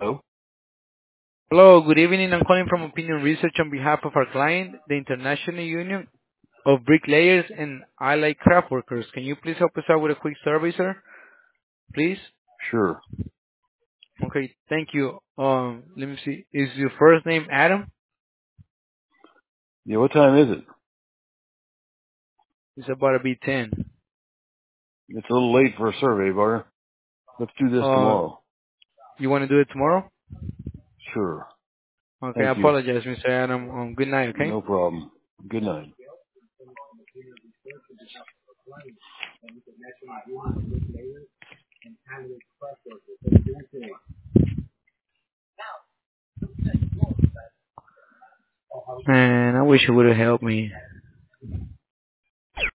Oh, Hello, good evening. I'm calling from Opinion Research on behalf of our client, the International Union of Bricklayers and Allied Craft Workers. Can you please help us out with a quick survey, sir? Please? sure. Okay, thank you. Let me see. Is your first name Adam? Yeah, what time is it? It's about to be 10. It's a little late for a survey, Barter. Let's do this Uh, tomorrow. you want to do it tomorrow? Sure. Okay, I Thank you. apologize, Mr. Adam. Good night, okay? No problem. Good night. Man, I wish you would have helped me.